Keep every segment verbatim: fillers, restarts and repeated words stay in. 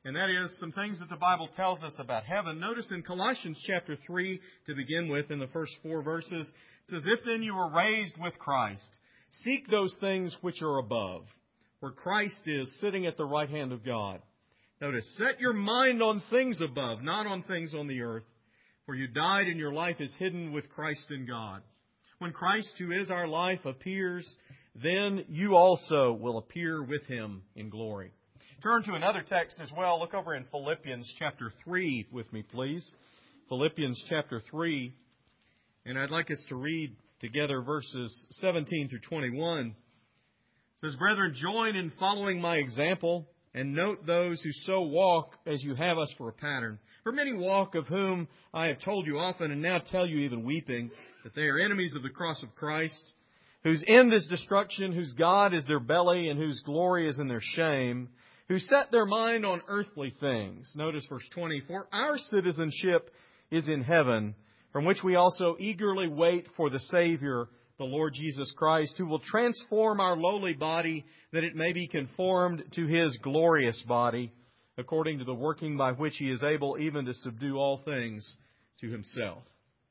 And that is some things that the Bible tells us about heaven. Notice in Colossians chapter three, to begin with, in the first four verses, it says, "If then you were raised with Christ, seek those things which are above, where Christ is sitting at the right hand of God. Notice, set your mind on things above, not on things on the earth. For you died and your life is hidden with Christ in God. When Christ, who is our life, appears, then you also will appear with Him in glory." Turn to another text as well. Look over in Philippians chapter three with me, please. Philippians chapter three. And I'd like us to read together verses seventeen through twenty-one. It says, "Brethren, join in following my example, and note those who so walk as you have us for a pattern. For many walk, of whom I have told you often, and now tell you even weeping, that they are enemies of the cross of Christ, whose end is destruction, whose God is their belly, and whose glory is in their shame, who set their mind on earthly things." Notice verse twenty, "For our citizenship is in heaven, from which we also eagerly wait for the Savior, the Lord Jesus Christ, who will transform our lowly body, that it may be conformed to His glorious body, according to the working by which He is able even to subdue all things to Himself."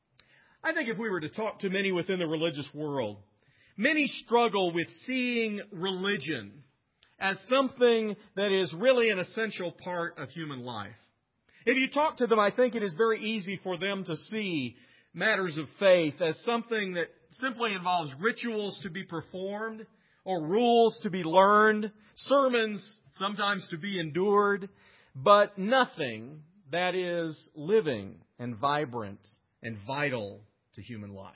I think if we were to talk to many within the religious world, many struggle with seeing religion as something that is really an essential part of human life. If you talk to them, I think it is very easy for them to see matters of faith as something that simply involves rituals to be performed or rules to be learned, sermons sometimes to be endured, but nothing that is living and vibrant and vital to human life.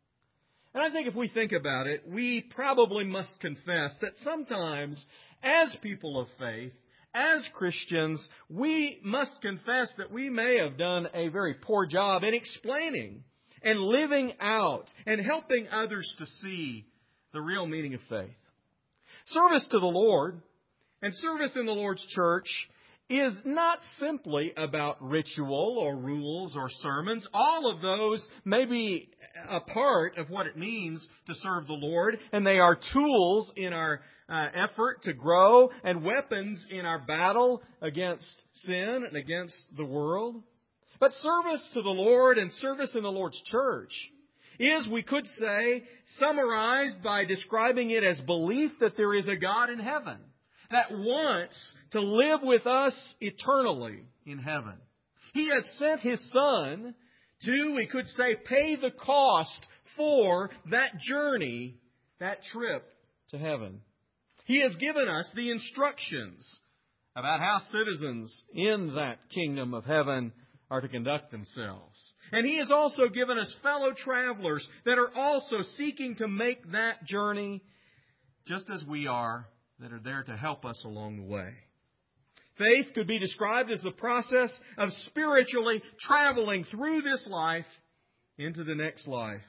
And I think if we think about it, we probably must confess that sometimes, as people of faith, as Christians, we must confess that we may have done a very poor job in explaining and living out and helping others to see the real meaning of faith. Service to the Lord and service in the Lord's church is not simply about ritual or rules or sermons. All of those may be a part of what it means to serve the Lord, and they are tools in our uh, effort to grow and weapons in our battle against sin and against the world. But service to the Lord and service in the Lord's church is, we could say, summarized by describing it as belief that there is a God in heaven that wants to live with us eternally in heaven. He has sent His Son to, we could say, pay the cost for that journey, that trip to heaven. He has given us the instructions about how citizens in that kingdom of heaven are to conduct themselves. And He has also given us fellow travelers that are also seeking to make that journey just as we are, that are there to help us along the way. Faith could be described as the process of spiritually traveling through this life into the next life,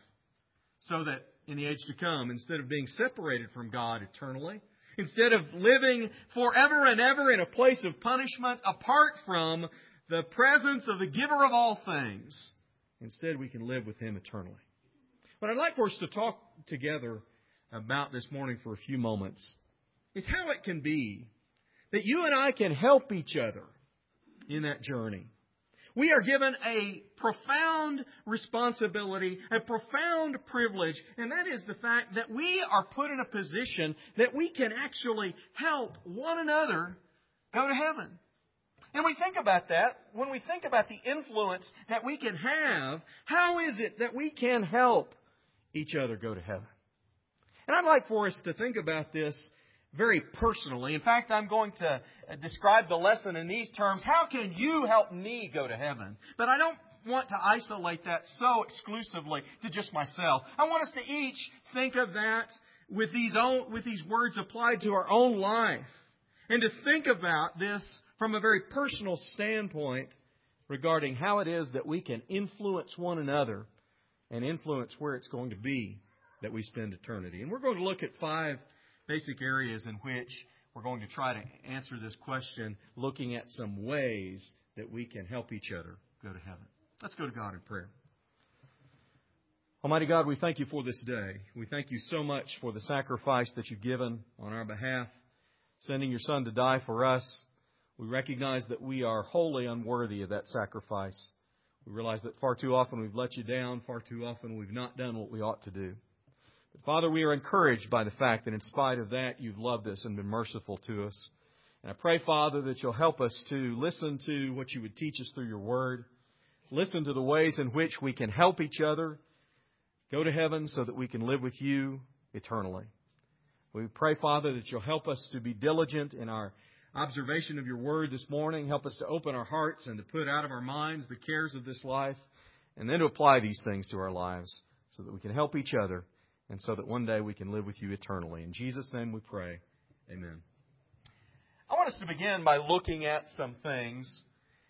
so that in the age to come, instead of being separated from God eternally, instead of living forever and ever in a place of punishment apart from the presence of the giver of all things, instead we can live with Him eternally. What I'd like for us to talk together about this morning for a few moments is how it can be that you and I can help each other in that journey. We are given a profound responsibility, a profound privilege, and that is the fact that we are put in a position that we can actually help one another go to heaven. And we think about that, when we think about the influence that we can have, how is it that we can help each other go to heaven? And I'd like for us to think about this very personally. In fact, I'm going to describe the lesson in these terms. How can you help me go to heaven? But I don't want to isolate that so exclusively to just myself. I want us to each think of that with these own, with these words applied to our own life. And to think about this from a very personal standpoint regarding how it is that we can influence one another and influence where it's going to be that we spend eternity. And we're going to look at five basic areas in which we're going to try to answer this question, looking at some ways that we can help each other go to heaven. Let's go to God in prayer. Almighty God, we thank You for this day. We thank You so much for the sacrifice that You've given on our behalf, sending Your Son to die for us. We recognize that we are wholly unworthy of that sacrifice. We realize that far too often we've let you down. Far too often we've not done what we ought to do. But Father, we are encouraged by the fact that in spite of that, You've loved us and been merciful to us. And I pray, Father, that You'll help us to listen to what You would teach us through Your Word. Listen to the ways in which we can help each other go to heaven so that we can live with You eternally. We pray, Father, that You'll help us to be diligent in our observation of Your Word this morning. Help us to open our hearts and to put out of our minds the cares of this life, and then to apply these things to our lives so that we can help each other and so that one day we can live with You eternally. In Jesus' name we pray. Amen. I want us to begin by looking at some things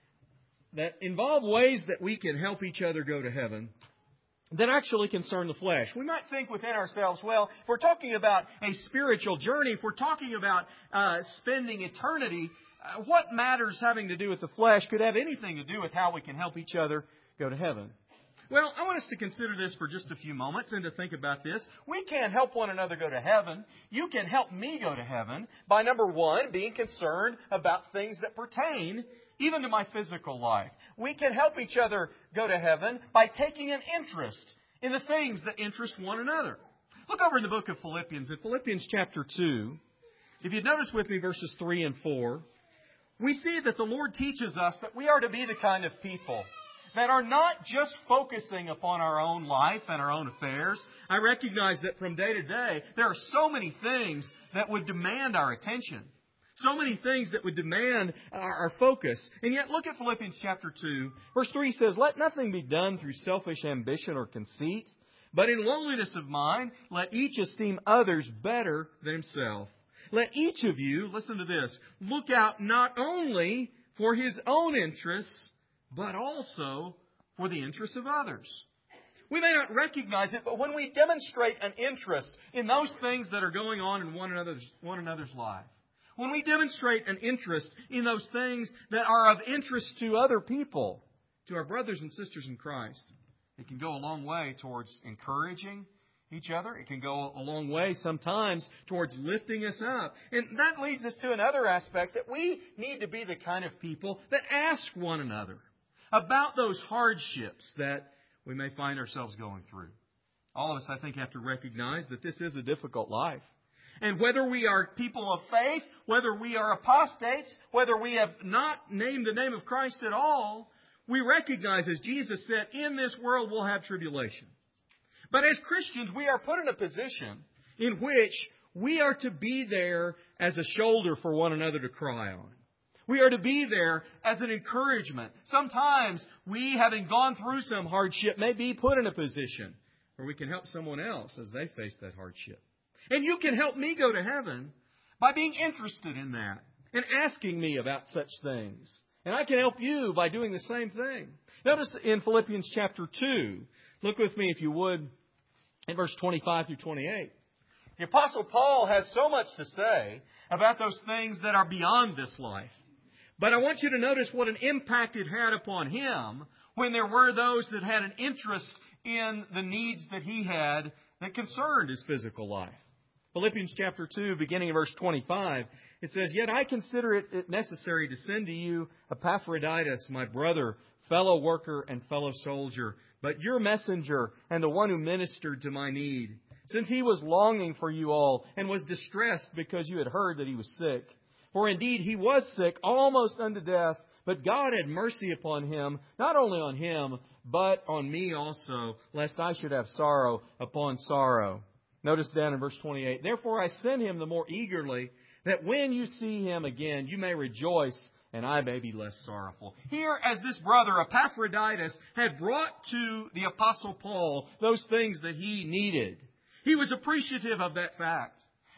that involve ways that we can help each other go to heaven that actually concern the flesh. We might think within ourselves, well, if we're talking about a spiritual journey, if we're talking about uh, spending eternity, uh, what matters having to do with the flesh could have anything to do with how we can help each other go to heaven? Well, I want us to consider this for just a few moments and to think about this. We can help one another go to heaven. You can help me go to heaven by, number one, being concerned about things that pertain even to my physical life. We can help each other go to heaven by taking an interest in the things that interest one another. Look over in the book of Philippians. In Philippians chapter two, if you'd notice with me verses three and four, we see that the Lord teaches us that we are to be the kind of people that are not just focusing upon our own life and our own affairs. I recognize that from day to day, there are so many things that would demand our attention. So many things that would demand our, our focus. And yet, look at Philippians chapter two. Verse three says, "Let nothing be done through selfish ambition or conceit, but in lowliness of mind, let each esteem others better than himself. Let each of you," listen to this, "look out not only for his own interests, but also for the interests of others." We may not recognize it, but when we demonstrate an interest in those things that are going on in one another's, one another's life, when we demonstrate an interest in those things that are of interest to other people, to our brothers and sisters in Christ, it can go a long way towards encouraging each other. It can go a long way sometimes towards lifting us up. And that leads us to another aspect, that we need to be the kind of people that ask one another about those hardships that we may find ourselves going through. All of us, I think, have to recognize that this is a difficult life. And whether we are people of faith, whether we are apostates, whether we have not named the name of Christ at all, we recognize, as Jesus said, in this world we'll have tribulation. But as Christians, we are put in a position in which we are to be there as a shoulder for one another to cry on. We are to be there as an encouragement. Sometimes we, having gone through some hardship, may be put in a position where we can help someone else as they face that hardship. And you can help me go to heaven by being interested in that and asking me about such things. And I can help you by doing the same thing. Notice in Philippians chapter two, look with me if you would, in verse twenty-five through twenty-eight. The Apostle Paul has so much to say about those things that are beyond this life. But I want you to notice what an impact it had upon him when there were those that had an interest in the needs that he had that concerned his physical life. Philippians chapter two, beginning in verse twenty-five, it says, "Yet I consider it necessary to send to you Epaphroditus, my brother, fellow worker and fellow soldier, but your messenger and the one who ministered to my need, since he was longing for you all and was distressed because you had heard that he was sick. For indeed he was sick, almost unto death, but God had mercy upon him, not only on him, but on me also, lest I should have sorrow upon sorrow." Notice down in verse twenty-eight, "Therefore I send him the more eagerly, that when you see him again, you may rejoice, and I may be less sorrowful." Here, as this brother Epaphroditus had brought to the Apostle Paul those things that he needed, he was appreciative of that fact.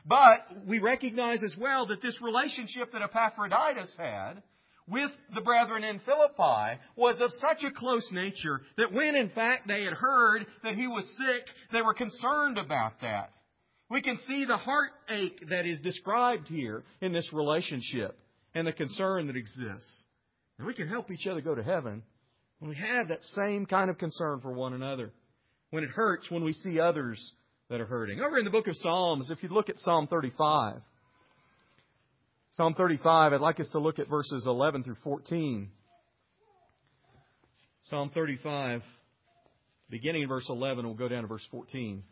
But we recognize as well that this relationship that Epaphroditus had with the brethren in Philippi was of such a close nature that when in fact they had heard that he was sick, they were concerned about that. We can see the heartache that is described here in this relationship and the concern that exists. And we can help each other go to heaven when we have that same kind of concern for one another. When it hurts, when we see others that are hurting. Over in the book of Psalms, if you look at Psalm thirty-five, Psalm thirty-five, I'd like us to look at verses eleven through fourteen. Psalm thirty-five, beginning in verse eleven, we'll go down to verse fourteen.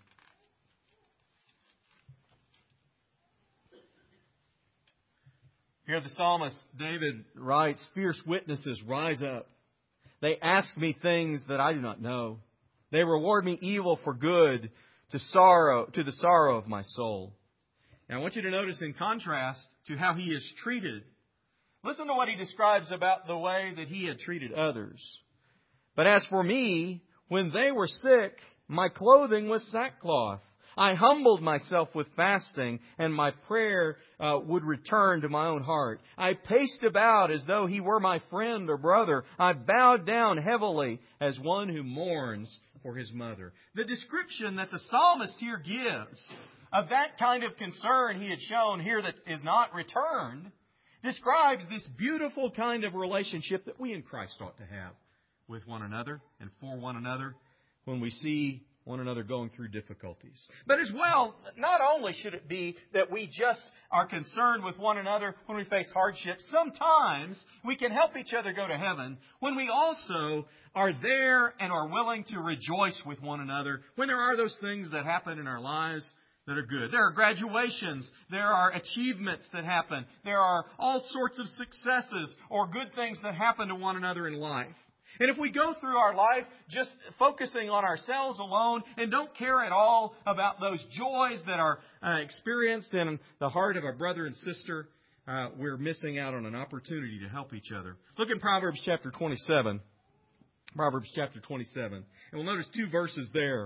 Here the psalmist David writes, "Fierce witnesses rise up. They ask me things that I do not know. They reward me evil for good, to sorrow, to the sorrow of my soul." Now I want you to notice in contrast to how he is treated. Listen to what he describes about the way that he had treated others. "But as for me, when they were sick, my clothing was sackcloth. I humbled myself with fasting, and my prayer uh, would return to my own heart. I paced about as though he were my friend or brother. I bowed down heavily as one who mourns for his mother." The description that the psalmist here gives of that kind of concern he had shown here that is not returned describes this beautiful kind of relationship that we in Christ ought to have with one another and for one another when we see one another going through difficulties. But as well, not only should it be that we just are concerned with one another when we face hardships. Sometimes we can help each other go to heaven when we also are there and are willing to rejoice with one another when there are those things that happen in our lives that are good. There are graduations. There are achievements that happen. There are all sorts of successes or good things that happen to one another in life. And if we go through our life just focusing on ourselves alone and don't care at all about those joys that are uh, experienced in the heart of our brother and sister, uh, we're missing out on an opportunity to help each other. Look in Proverbs chapter twenty-seven. Proverbs chapter twenty-seven. And we'll notice two verses there.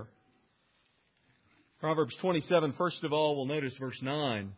Proverbs twenty-seven, first of all, we'll notice verse nine.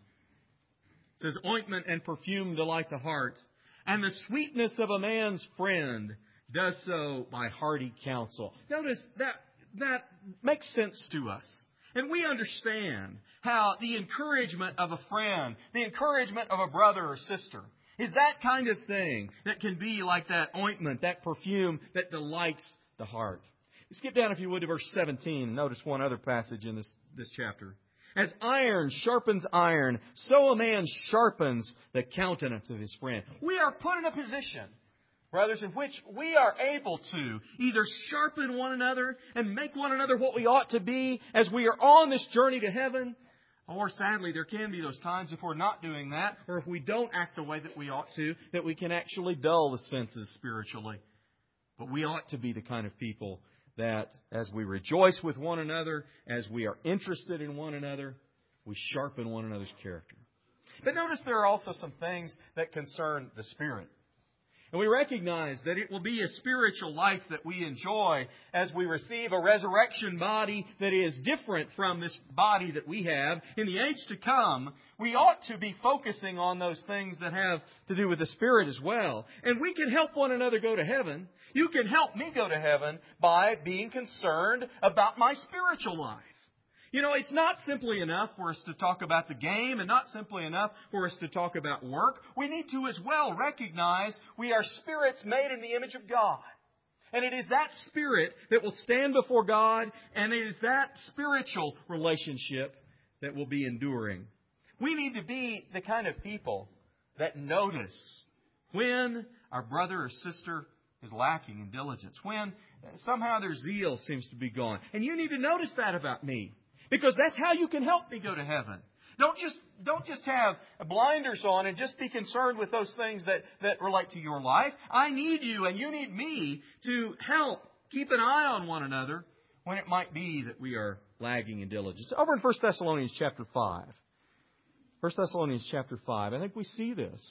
It says, "Ointment and perfume delight the heart, and the sweetness of a man's friend does so by hearty counsel." Notice that that makes sense to us. And we understand how the encouragement of a friend, the encouragement of a brother or sister, is that kind of thing that can be like that ointment, that perfume that delights the heart. Skip down, if you would, to verse seventeen. Notice one other passage in this, this chapter. "As iron sharpens iron, so a man sharpens the countenance of his friend." We are put in a position, brothers, in which we are able to either sharpen one another and make one another what we ought to be as we are on this journey to heaven. Or sadly, there can be those times if we're not doing that, or if we don't act the way that we ought to, that we can actually dull the senses spiritually. But we ought to be the kind of people that as we rejoice with one another, as we are interested in one another, we sharpen one another's character. But notice there are also some things that concern the Spirit. And we recognize that it will be a spiritual life that we enjoy as we receive a resurrection body that is different from this body that we have. In the age to come, we ought to be focusing on those things that have to do with the Spirit as well. And we can help one another go to heaven. You can help me go to heaven by being concerned about my spiritual life. You know, it's not simply enough for us to talk about the game and not simply enough for us to talk about work. We need to as well recognize we are spirits made in the image of God. And it is that spirit that will stand before God, and it is that spiritual relationship that will be enduring. We need to be the kind of people that notice when our brother or sister is lacking in diligence, when somehow their zeal seems to be gone. And you need to notice that about me, because that's how you can help me go to heaven. Don't just don't just have blinders on and just be concerned with those things that, that relate to your life. I need you and you need me to help keep an eye on one another when it might be that we are lagging in diligence. Over in First Thessalonians chapter five. First Thessalonians chapter five. I think we see this.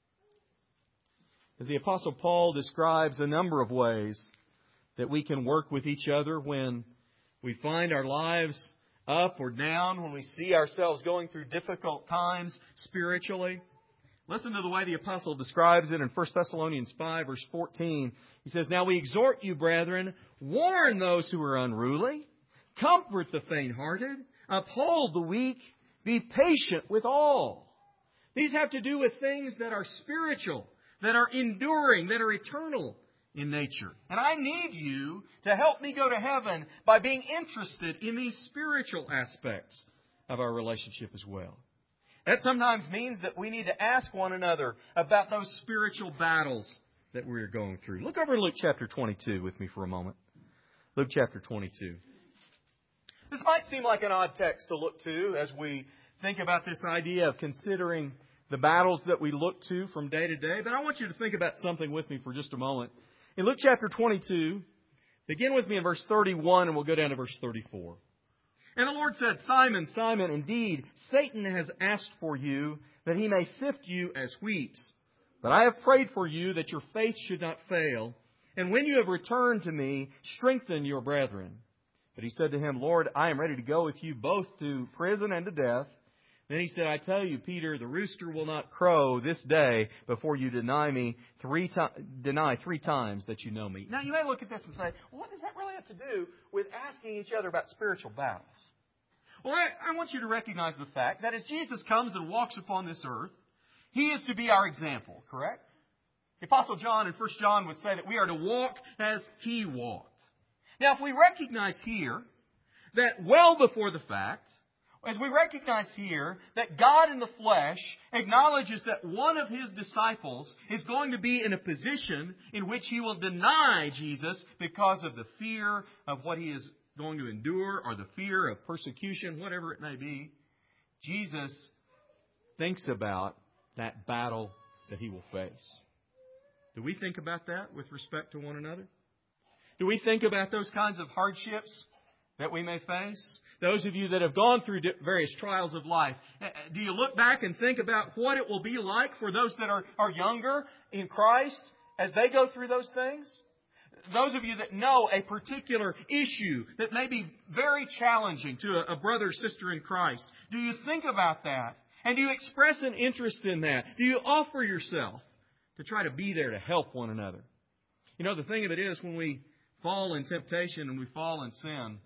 As the Apostle Paul describes a number of ways that we can work with each other when we find our lives up or down, when we see ourselves going through difficult times spiritually. Listen to the way the Apostle describes it in First Thessalonians five, verse fourteen. He says, "Now we exhort you, brethren, warn those who are unruly, comfort the faint-hearted, uphold the weak, be patient with all." These have to do with things that are spiritual, that are enduring, that are eternal in nature. And I need you to help me go to heaven by being interested in these spiritual aspects of our relationship as well. That sometimes means that we need to ask one another about those spiritual battles that we're going through. Look over Luke chapter twenty-two with me for a moment. Luke chapter twenty-two. This might seem like an odd text to look to as we think about this idea of considering the battles that we look to from day to day, but I want you to think about something with me for just a moment. In Luke chapter twenty-two, begin with me in verse thirty-one and we'll go down to verse thirty-four. And the Lord said, Simon, Simon, indeed, Satan has asked for you that he may sift you as wheat. But I have prayed for you that your faith should not fail. And when you have returned to me, strengthen your brethren. But he said to him, Lord, I am ready to go with you both to prison and to death. Then he said, I tell you, Peter, the rooster will not crow this day before you deny me three to- deny three times that you know me. Now, you may look at this and say, well, what does that really have to do with asking each other about spiritual battles? Well, I, I want you to recognize the fact that as Jesus comes and walks upon this earth, He is to be our example, correct? The Apostle John in First John would say that we are to walk as He walked. Now, if we recognize here that well before the fact, as we recognize here that God in the flesh acknowledges that one of His disciples is going to be in a position in which he will deny Jesus because of the fear of what he is going to endure or the fear of persecution, whatever it may be, Jesus thinks about that battle that he will face. Do we think about that with respect to one another? Do we think about those kinds of hardships that we may face? Those of you that have gone through various trials of life, do you look back and think about what it will be like for those that are, are younger in Christ as they go through those things? Those of you that know a particular issue that may be very challenging to a, a brother or sister in Christ, do you think about that? And do you express an interest in that? Do you offer yourself to try to be there to help one another? You know, the thing of it is, when we fall in temptation and we fall in sin,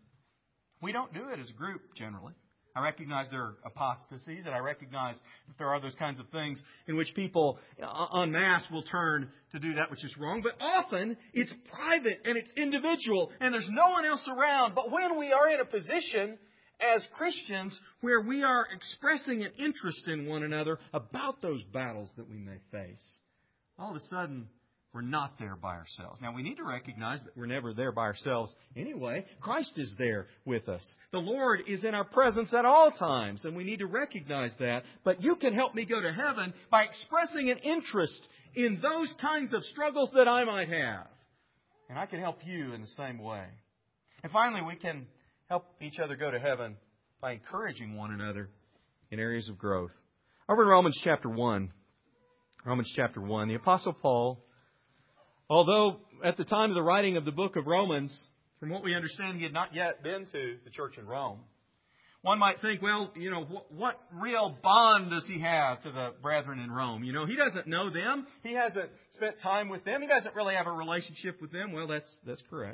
we don't do it as a group generally. I recognize there are apostasies, and I recognize that there are those kinds of things in which people en masse will turn to do that which is wrong. But often it's private and it's individual, and there's no one else around. But when we are in a position as Christians where we are expressing an interest in one another about those battles that we may face, all of a sudden we're not there by ourselves. Now, we need to recognize that we're never there by ourselves anyway. Christ is there with us. The Lord is in our presence at all times, and we need to recognize that. But you can help me go to heaven by expressing an interest in those kinds of struggles that I might have. And I can help you in the same way. And finally, we can help each other go to heaven by encouraging one another in areas of growth. Over in Romans chapter one, Romans chapter one, the Apostle Paul, although at the time of the writing of the book of Romans, from what we understand, he had not yet been to the church in Rome. One might think, well, you know, what, what real bond does he have to the brethren in Rome? You know, he doesn't know them. He hasn't spent time with them. He doesn't really have a relationship with them. Well, that's that's correct.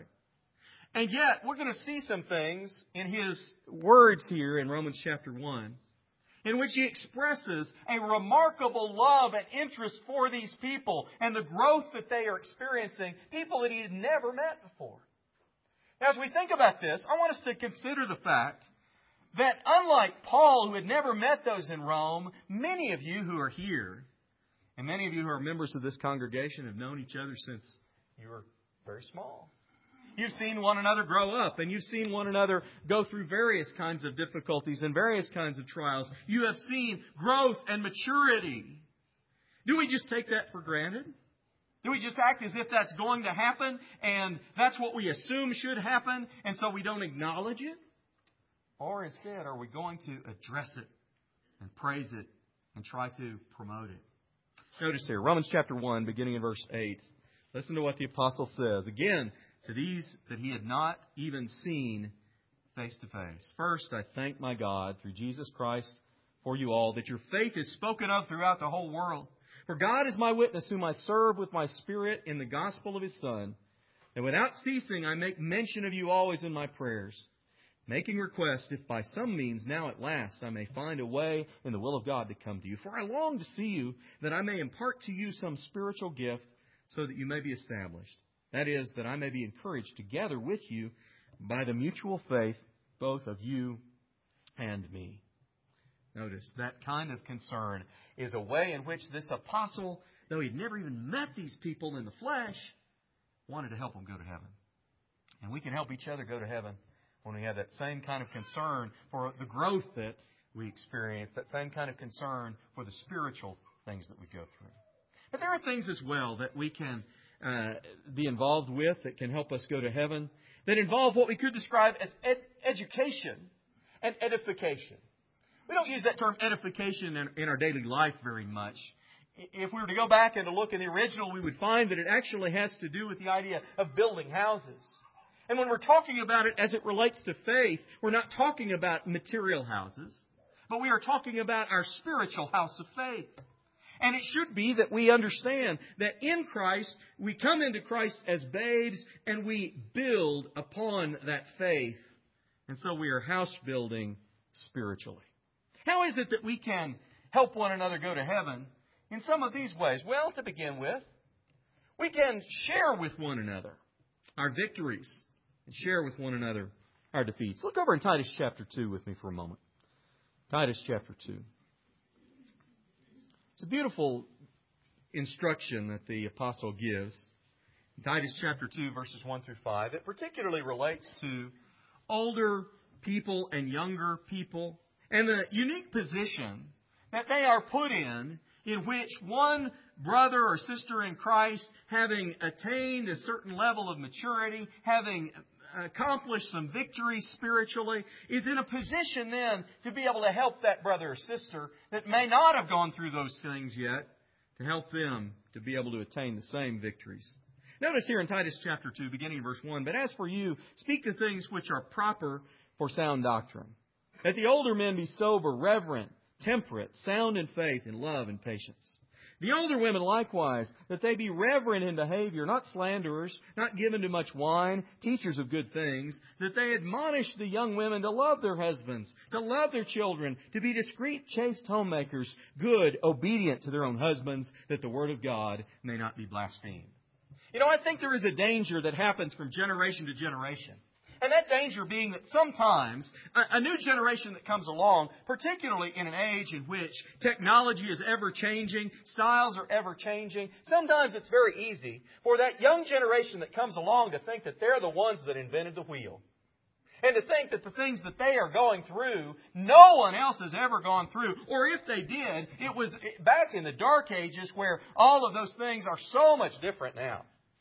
And yet, we're going to see some things in his words here in Romans chapter one, in which he expresses a remarkable love and interest for these people and the growth that they are experiencing, people that he had never met before. Now, as we think about this, I want us to consider the fact that unlike Paul, who had never met those in Rome, many of you who are here, and many of you who are members of this congregation, have known each other since you were very small. You've seen one another grow up, and you've seen one another go through various kinds of difficulties and various kinds of trials. You have seen growth and maturity. Do we just take that for granted? Do we just act as if that's going to happen, and that's what we assume should happen, and so we don't acknowledge it? Or instead, are we going to address it and praise it and try to promote it? Notice here, Romans chapter one, beginning in verse eight. Listen to what the apostle says. Again, to these that he had not even seen face to face. First, I thank my God through Jesus Christ for you all, that your faith is spoken of throughout the whole world. For God is my witness, whom I serve with my Spirit in the gospel of His Son. And without ceasing, I make mention of you always in my prayers, making request, if by some means now at last I may find a way in the will of God to come to you. For I long to see you, that I may impart to you some spiritual gift, so that you may be established. That is, that I may be encouraged together with you by the mutual faith, both of you and me. Notice, that kind of concern is a way in which this apostle, though he'd never even met these people in the flesh, wanted to help them go to heaven. And we can help each other go to heaven when we have that same kind of concern for the growth that we experience, that same kind of concern for the spiritual things that we go through. But there are things as well that we can uh, be involved with that can help us go to heaven, that involve what we could describe as ed- education and edification. We don't use that term edification in, in our daily life very much. If we were to go back and to look in the original, we would find that it actually has to do with the idea of building houses. And when we're talking about it as it relates to faith, we're not talking about material houses, but we are talking about our spiritual house of faith. And it should be that we understand that in Christ, we come into Christ as babes and we build upon that faith. And so we are house building spiritually. How is it that we can help one another go to heaven? In some of these ways. Well, to begin with, we can share with one another our victories and share with one another our defeats. Look over in Titus chapter two with me for a moment. Titus chapter two. It's a beautiful instruction that the apostle gives. In Titus chapter two, verses one through five. It particularly relates to older people and younger people and the unique position that they are put in, in which one brother or sister in Christ, having attained a certain level of maturity, having accomplished some victory spiritually, is in a position then to be able to help that brother or sister that may not have gone through those things yet, to help them to be able to attain the same victories. Notice here in Titus chapter two, beginning in verse one, "But as for you, speak the things which are proper for sound doctrine, that the older men be sober, reverent, temperate, sound in faith, in love and patience. The older women likewise, that they be reverent in behavior, not slanderers, not given to much wine, teachers of good things, that they admonish the young women to love their husbands, to love their children, to be discreet, chaste homemakers, good, obedient to their own husbands, that the word of God may not be blasphemed." You know, I think there is a danger that happens from generation to generation. And that danger being that sometimes a, a new generation that comes along, particularly in an age in which technology is ever changing, styles are ever changing, sometimes it's very easy for that young generation that comes along to think that they're the ones that invented the wheel. And to think that the things that they are going through, no one else has ever gone through. Or if they did, it was back in the dark ages where all of those things are so much different now.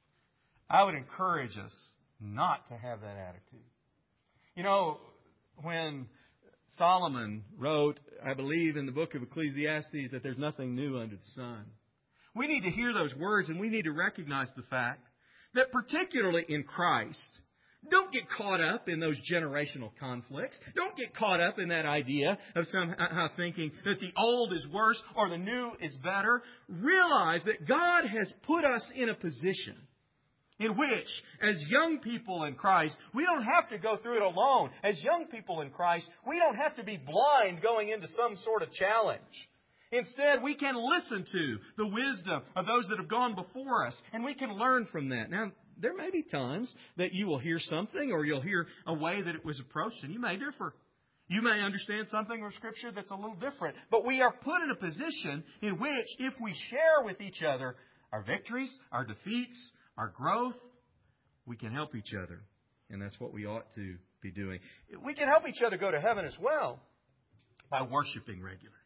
I would encourage us not to have that attitude. You know, when Solomon wrote, I believe in the book of Ecclesiastes, that there's nothing new under the sun, we need to hear those words and we need to recognize the fact that particularly in Christ, don't get caught up in those generational conflicts. Don't get caught up in that idea of somehow thinking that the old is worse or the new is better. Realize that God has put us in a position in which, as young people in Christ, we don't have to go through it alone. As young people in Christ, we don't have to be blind going into some sort of challenge. Instead, we can listen to the wisdom of those that have gone before us, and we can learn from that. Now, there may be times that you will hear something or you'll hear a way that it was approached, and you may differ. You may understand something from Scripture that's a little different. But we are put in a position in which, if we share with each other our victories, our defeats, our growth, we can help each other. And that's what we ought to be doing. We can help each other go to heaven as well by worshiping regularly.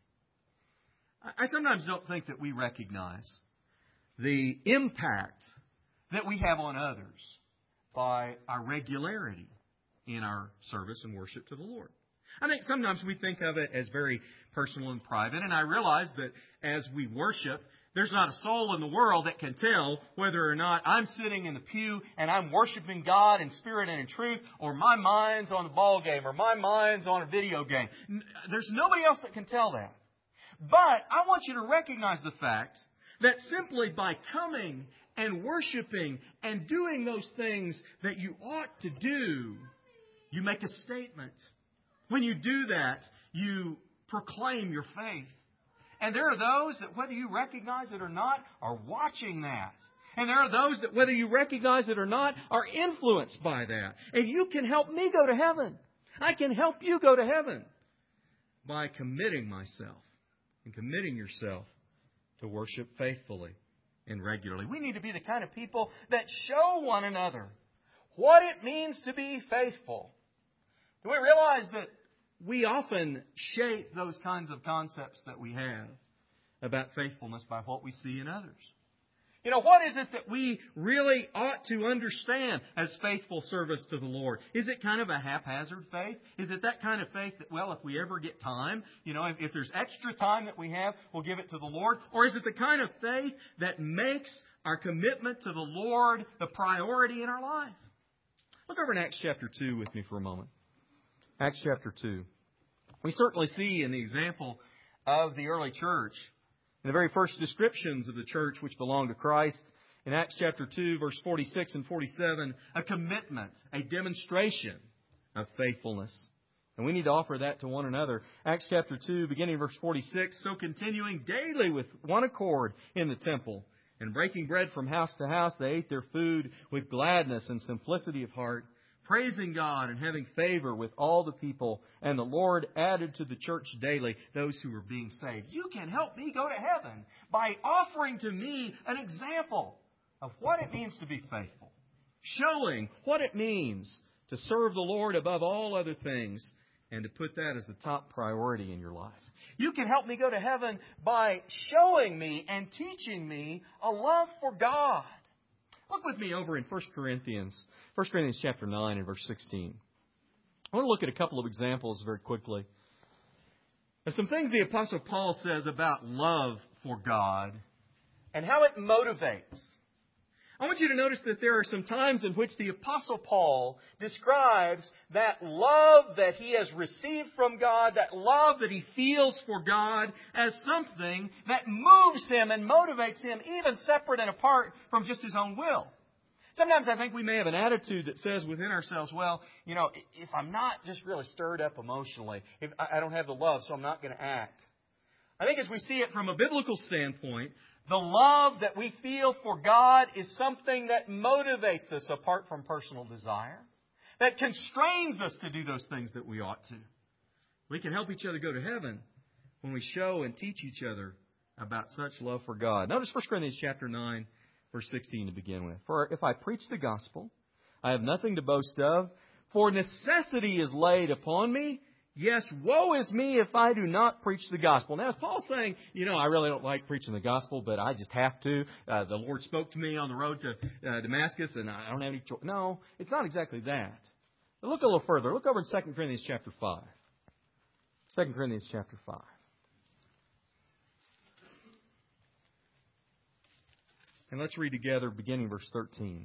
I sometimes don't think that we recognize the impact that we have on others by our regularity in our service and worship to the Lord. I think sometimes we think of it as very personal and private, and I realize that as we worship, there's not a soul in the world that can tell whether or not I'm sitting in the pew and I'm worshiping God in spirit and in truth, or my mind's on the ball game, or my mind's on a video game. There's nobody else that can tell that. But I want you to recognize the fact that simply by coming and worshiping and doing those things that you ought to do, you make a statement. When you do that, you proclaim your faith. And there are those that, whether you recognize it or not, are watching that. And there are those that, whether you recognize it or not, are influenced by that. And you can help me go to heaven. I can help you go to heaven by committing myself and committing yourself to worship faithfully and regularly. We need to be the kind of people that show one another what it means to be faithful. Do we realize that we often shape those kinds of concepts that we have about faithfulness by what we see in others? You know, what is it that we really ought to understand as faithful service to the Lord? Is it kind of a haphazard faith? Is it that kind of faith that, well, if we ever get time, you know, if, if there's extra time that we have, we'll give it to the Lord? Or is it the kind of faith that makes our commitment to the Lord the priority in our life? Look over in Acts chapter two with me for a moment. Acts chapter two. We certainly see in the example of the early church, in the very first descriptions of the church which belonged to Christ, in Acts chapter two, verse forty-six and forty-seven, a commitment, a demonstration of faithfulness. And we need to offer that to one another. Acts chapter two, beginning verse forty-six, so continuing daily with one accord in the temple, and breaking bread from house to house, they ate their food with gladness and simplicity of heart, praising God and having favor with all the people. And the Lord added to the church daily those who were being saved. You can help me go to heaven by offering to me an example of what it means to be faithful. Showing what it means to serve the Lord above all other things and to put that as the top priority in your life. You can help me go to heaven by showing me and teaching me a love for God. Look with me over in First Corinthians, First Corinthians chapter nine and verse sixteen. I want to look at a couple of examples very quickly. There's some things the Apostle Paul says about love for God and how it motivates. I want you to notice that there are some times in which the Apostle Paul describes that love that he has received from God, that love that he feels for God, as something that moves him and motivates him, even separate and apart from just his own will. Sometimes I think we may have an attitude that says within ourselves, well, you know, if I'm not just really stirred up emotionally, if I don't have the love, so I'm not going to act. I think as we see it from a biblical standpoint, the love that we feel for God is something that motivates us apart from personal desire, that constrains us to do those things that we ought to. We can help each other go to heaven when we show and teach each other about such love for God. Notice First Corinthians chapter nine, verse sixteen to begin with. For if I preach the gospel, I have nothing to boast of, for necessity is laid upon me. Yes, woe is me if I do not preach the gospel. Now, is Paul saying, you know, I really don't like preaching the gospel, but I just have to. Uh, the Lord spoke to me on the road to uh, Damascus, and I don't have any choice. No, it's not exactly that. But look a little further. Look over in Second Corinthians chapter five. Second Corinthians chapter five. And let's read together beginning verse thirteen.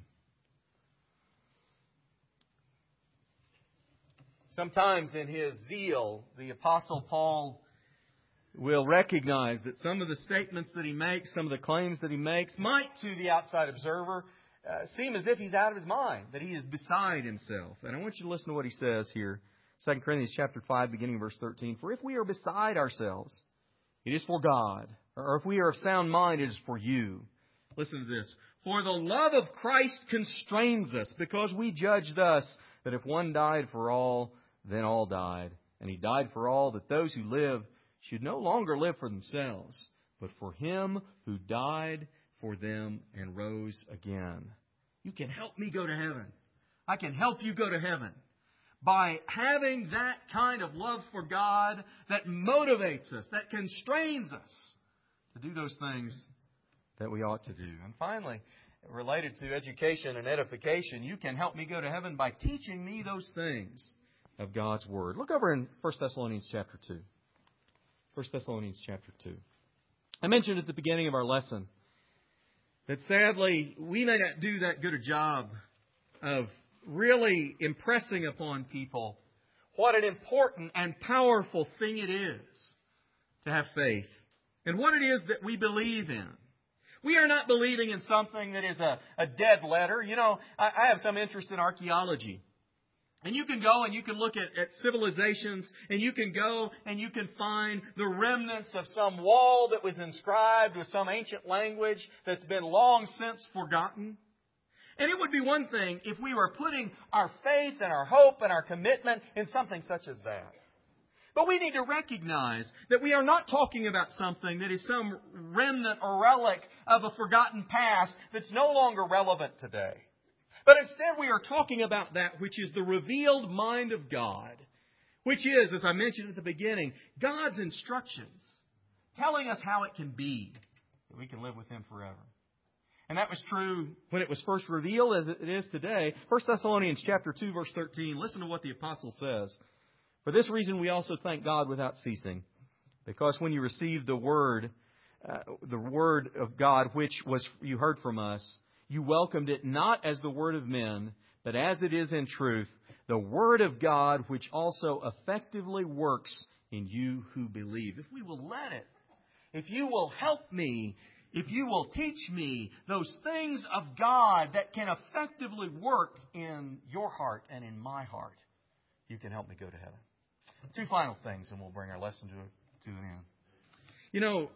Sometimes in his zeal, the Apostle Paul will recognize that some of the statements that he makes, some of the claims that he makes, might, to the outside observer, uh, seem as if he's out of his mind, that he is beside himself. And I want you to listen to what he says here. Second Corinthians chapter five, beginning verse thirteen. For if we are beside ourselves, it is for God. Or if we are of sound mind, it is for you. Listen to this. For the love of Christ constrains us, because we judge thus, that if one died for all, then all died. And He died for all, that those who live should no longer live for themselves, but for Him who died for them and rose again. You can help me go to heaven. I can help you go to heaven by having that kind of love for God that motivates us, that constrains us to do those things that we ought to do. And finally, related to education and edification, you can help me go to heaven by teaching me those things of God's Word. Look over in First Thessalonians chapter two. First Thessalonians chapter two. I mentioned at the beginning of our lesson that sadly we may not do that good a job of really impressing upon people what an important and powerful thing it is to have faith and what it is that we believe in. We are not believing in something that is a, a dead letter. You know, I, I have some interest in archaeology. And you can go and you can look at, at civilizations, and you can go and you can find the remnants of some wall that was inscribed with some ancient language that's been long since forgotten. And it would be one thing if we were putting our faith and our hope and our commitment in something such as that. But we need to recognize that we are not talking about something that is some remnant or relic of a forgotten past that's no longer relevant today. But instead we are talking about that which is the revealed mind of God, which is, as I mentioned at the beginning, God's instructions, telling us how it can be that we can live with Him forever. And that was true when it was first revealed as it is today. First Thessalonians chapter two, verse thirteen. Listen to what the apostle says. For this reason we also thank God without ceasing, because when you received the word, uh, the word of God which was you heard from us, you welcomed it not as the word of men, but as it is in truth, the word of God which also effectively works in you who believe. If we will let it, if you will help me, if you will teach me those things of God that can effectively work in your heart and in my heart, you can help me go to heaven. Two final things, and we'll bring our lesson to, to an end. You know,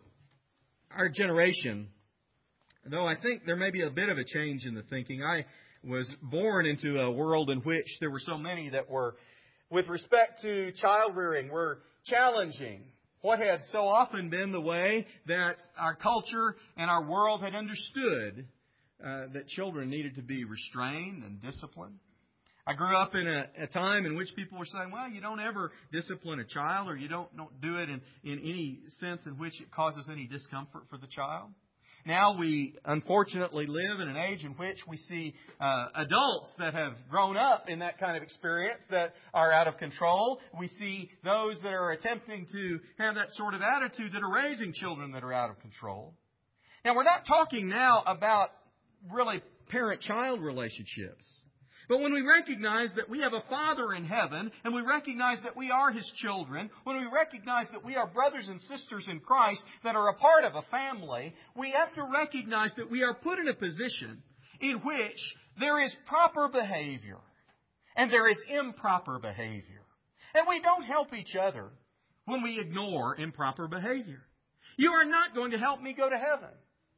our generation, though I think there may be a bit of a change in the thinking. I was born into a world in which there were so many that were, with respect to child rearing, were challenging what had so often been the way that our culture and our world had understood uh, that children needed to be restrained and disciplined. I grew up in a, a time in which people were saying, well, you don't ever discipline a child, or you don't, don't do it in, in any sense in which it causes any discomfort for the child. Now we unfortunately live in an age in which we see uh, adults that have grown up in that kind of experience that are out of control. We see those that are attempting to have that sort of attitude that are raising children that are out of control. Now we're not talking now about really parent-child relationships. But when we recognize that we have a Father in heaven, and we recognize that we are His children, when we recognize that we are brothers and sisters in Christ that are a part of a family, we have to recognize that we are put in a position in which there is proper behavior and there is improper behavior. And we don't help each other when we ignore improper behavior. You are not going to help me go to heaven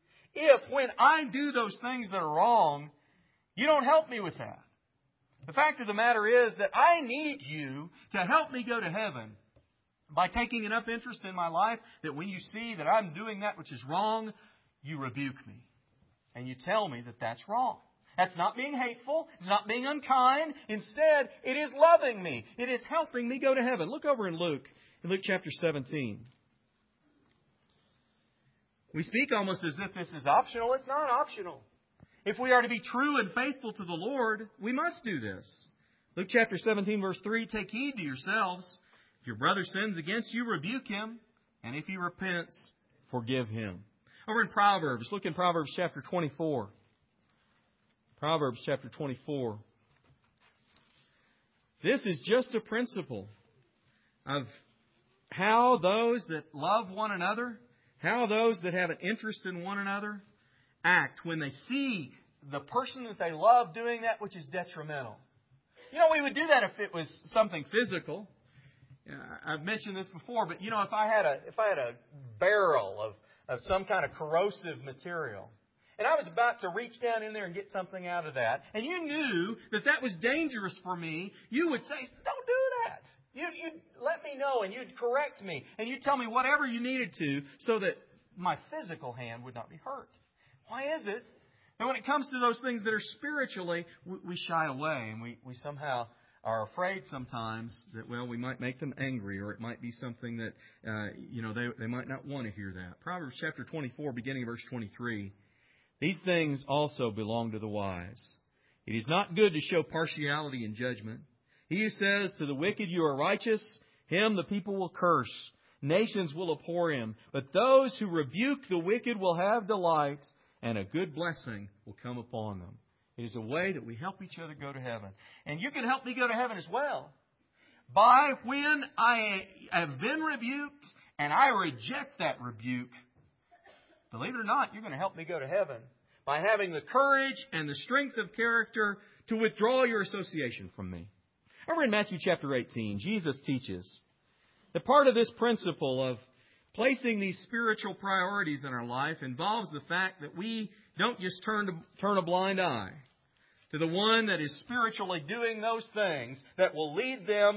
if, when I do those things that are wrong, you don't help me with that. The fact of the matter is that I need you to help me go to heaven by taking enough interest in my life that when you see that I'm doing that which is wrong, you rebuke me. And you tell me that that's wrong. That's not being hateful. It's not being unkind. Instead, it is loving me. It is helping me go to heaven. Look over in Luke, in Luke chapter seventeen. We speak almost as if this is optional. It's not optional. If we are to be true and faithful to the Lord, we must do this. Luke chapter seventeen, verse three, take heed to yourselves. If your brother sins against you, rebuke him. And if he repents, forgive him. Over in Proverbs, look in Proverbs chapter twenty-four. Proverbs chapter twenty-four. This is just a principle of how those that love one another, how those that have an interest in one another, act when they see the person that they love doing that which is detrimental. You know, we would do that if it was something physical. Uh, I've mentioned this before, but you know, if I had a if I had a barrel of, of some kind of corrosive material, and I was about to reach down in there and get something out of that, and you knew that that was dangerous for me, you would say, don't do that. You'd, you'd let me know, and you'd correct me, and you'd tell me whatever you needed to so that my physical hand would not be hurt. Why is it that when it comes to those things that are spiritually, we, we shy away and we, we somehow are afraid sometimes that, well, we might make them angry, or it might be something that, uh, you know, they, they might not want to hear that. Proverbs chapter twenty-four, beginning verse twenty-three. These things also belong to the wise. It is not good to show partiality in judgment. He who says to the wicked, you are righteous, him the people will curse. Nations will abhor him. But those who rebuke the wicked will have delight, and a good blessing will come upon them. It is a way that we help each other go to heaven. And you can help me go to heaven as well. By when I have been rebuked and I reject that rebuke, believe it or not, you're going to help me go to heaven by having the courage and the strength of character to withdraw your association from me. Over in Matthew chapter eighteen, Jesus teaches that part of this principle of placing these spiritual priorities in our life involves the fact that we don't just turn to, turn a blind eye to the one that is spiritually doing those things that will lead them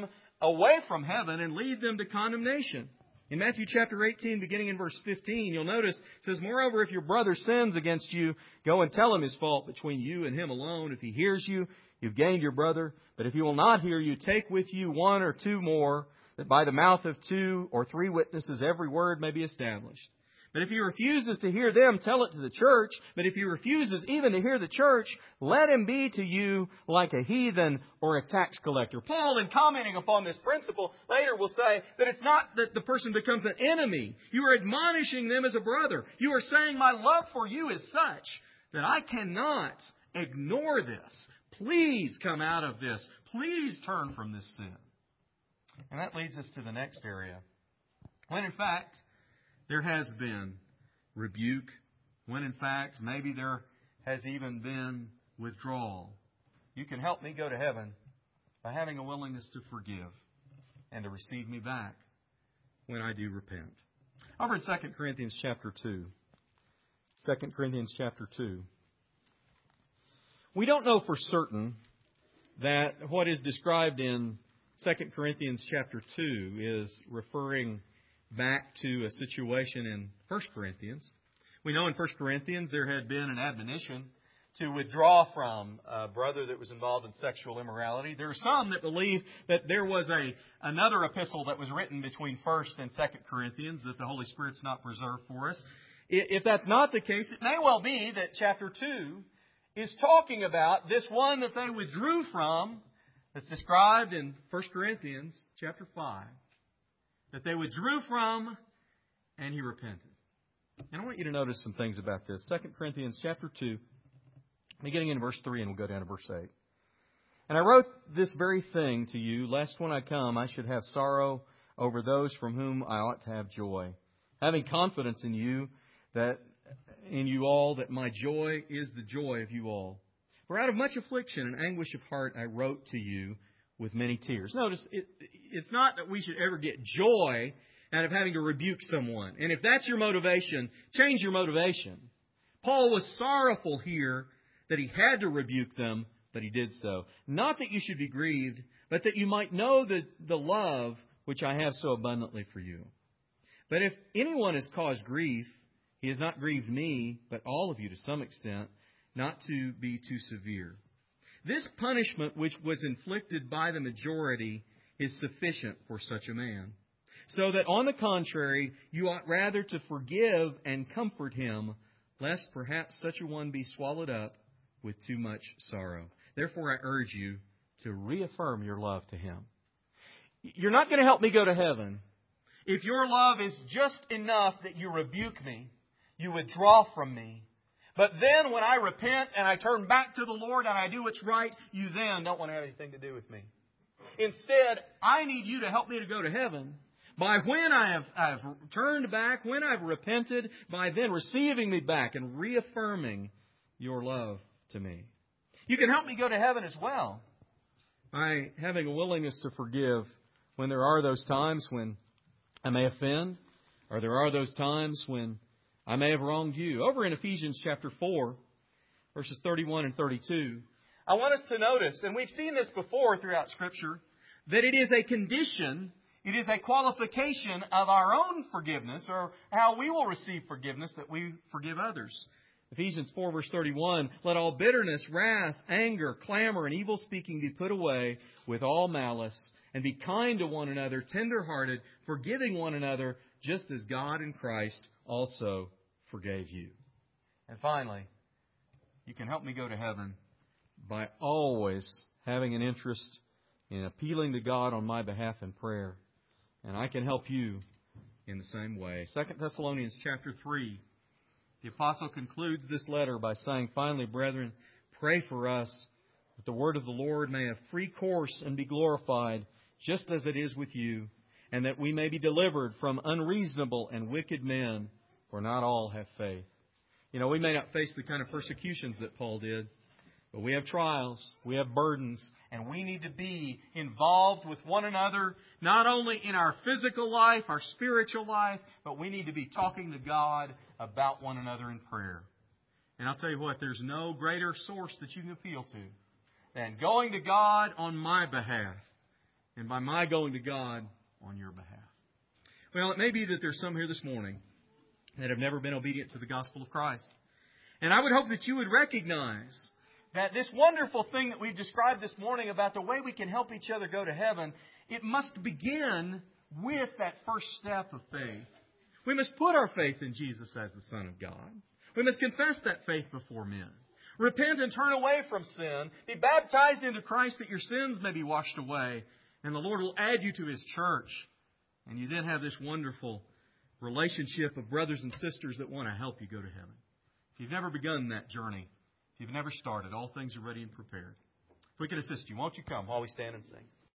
away from heaven and lead them to condemnation. In Matthew chapter eighteen, beginning in verse fifteen, you'll notice it says, "Moreover, if your brother sins against you, go and tell him his fault between you and him alone. If he hears you, you've gained your brother. But if he will not hear you, take with you one or two more, that by the mouth of two or three witnesses every word may be established. But if he refuses to hear them, tell it to the church. But if he refuses even to hear the church, let him be to you like a heathen or a tax collector." Paul, in commenting upon this principle, later will say that it's not that the person becomes an enemy. You are admonishing them as a brother. You are saying, my love for you is such that I cannot ignore this. Please come out of this. Please turn from this sin. And that leads us to the next area. When in fact, there has been rebuke, when in fact maybe there has even been withdrawal. You can help me go to heaven by having a willingness to forgive and to receive me back when I do repent. Over in Second Corinthians chapter two. Second Corinthians chapter two. We don't know for certain that what is described in Second Corinthians chapter two is referring back to a situation in First Corinthians. We know in First Corinthians there had been an admonition to withdraw from a brother that was involved in sexual immorality. There are some that believe that there was a another epistle that was written between First and Second Corinthians that the Holy Spirit's not preserved for us. If that's not the case, it may well be that chapter two is talking about this one that they withdrew from that's described in First Corinthians chapter five. That they withdrew from, and he repented. And I want you to notice some things about this. Second Corinthians chapter two, beginning in verse three, and we'll go down to verse eight. "And I wrote this very thing to you, lest when I come I should have sorrow over those from whom I ought to have joy, having confidence in you, that in you all, that my joy is the joy of you all. For out of much affliction and anguish of heart I wrote to you with many tears." Notice, it, it's not that we should ever get joy out of having to rebuke someone. And if that's your motivation, change your motivation. Paul was sorrowful here that he had to rebuke them, but he did so. Not that you should be grieved, but that you might know the, the love which I have so abundantly for you. But if anyone has caused grief, he has not grieved me, but all of you to some extent, not to be too severe. This punishment which was inflicted by the majority is sufficient for such a man. So that on the contrary, you ought rather to forgive and comfort him, lest perhaps such a one be swallowed up with too much sorrow. Therefore I urge you to reaffirm your love to him. You're not going to help me go to heaven if your love is just enough that you rebuke me, you withdraw from me. But then when I repent and I turn back to the Lord and I do what's right, you then don't want to have anything to do with me. Instead, I need you to help me to go to heaven by when I have I've turned back, when I've repented, by then receiving me back and reaffirming your love to me. You can help me go to heaven as well by having a willingness to forgive when there are those times when I may offend, or there are those times when I may have wronged you. Over in Ephesians chapter four, verses thirty-one and thirty-two, I want us to notice, and we've seen this before throughout Scripture, that it is a condition, it is a qualification of our own forgiveness, or how we will receive forgiveness, that we forgive others. Ephesians four, verse thirty-one, "Let all bitterness, wrath, anger, clamor, and evil speaking be put away with all malice, and be kind to one another, tender-hearted, forgiving one another, just as God in Christ also forgave you." And finally, you can help me go to heaven by always having an interest in appealing to God on my behalf in prayer. And I can help you in the same way. Second Thessalonians chapter three, the apostle concludes this letter by saying, "Finally, brethren, pray for us, that the word of the Lord may have free course and be glorified, just as it is with you, and that we may be delivered from unreasonable and wicked men, for not all have faith." You know, we may not face the kind of persecutions that Paul did, but we have trials, we have burdens, and we need to be involved with one another, not only in our physical life, our spiritual life, but we need to be talking to God about one another in prayer. And I'll tell you what, there's no greater source that you can appeal to than going to God on my behalf and by my going to God on your behalf. Well, it may be that there's some here this morning that have never been obedient to the gospel of Christ. And I would hope that you would recognize that this wonderful thing that we've described this morning about the way we can help each other go to heaven, it must begin with that first step of faith. We must put our faith in Jesus as the Son of God. We must confess that faith before men. Repent and turn away from sin. Be baptized into Christ that your sins may be washed away. And the Lord will add you to His church. And you then have this wonderful relationship of brothers and sisters that want to help you go to heaven. If you've never begun that journey, if you've never started, all things are ready and prepared. If we can assist you, won't you come while we stand and sing?